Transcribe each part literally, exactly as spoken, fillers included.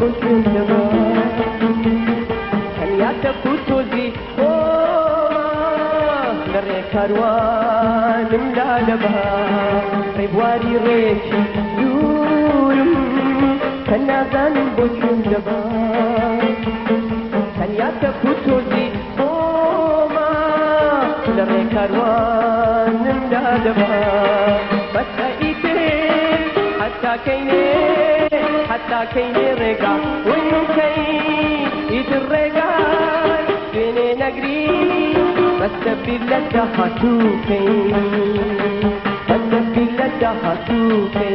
بوشندبا هنياتا كوتوزي قوما لري كاروان ملالبا ريبواري ريشي دورم كنازان بوشندبا هنياتا كوتوزي قوما لري كاروان ملالبا بس ايتين حتى كيني حتى كيني رقا ونكي يترقا بيني نقري بس تبدي لدهاتوكي بس تبدي لدهاتوكي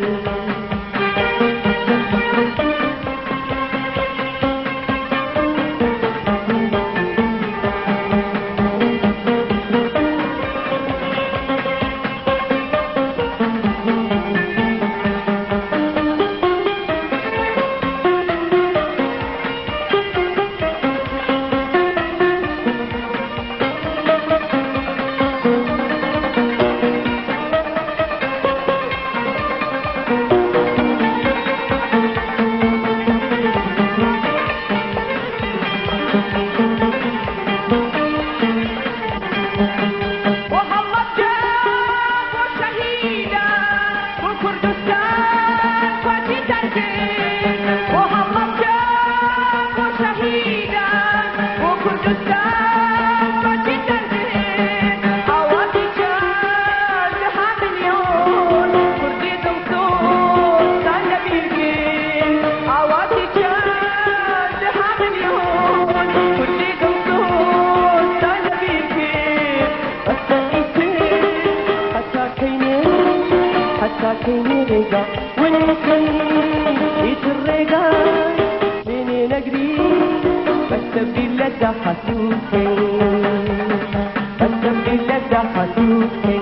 كيني رقا ونكي يترقا بيني نقري بس تبدي لدهاتوكي بس تبدي لدهاتوكي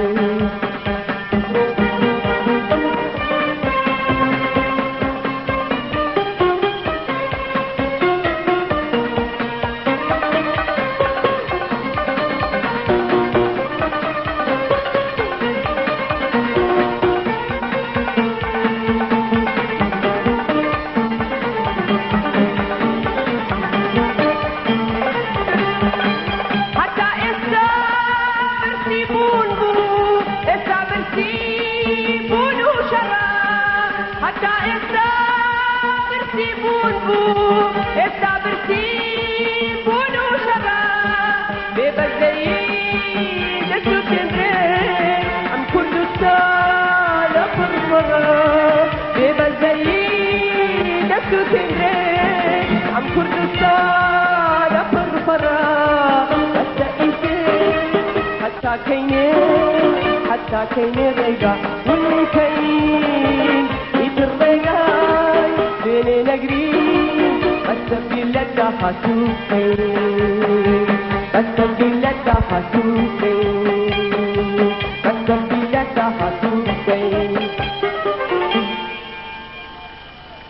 عم كردستان فرفرة حتى إنتين حتى كيني حتى كيني رقا والكين يترقا بيني نقري بس تبدي لدهاتوكي بس تبدي لدهاتوكي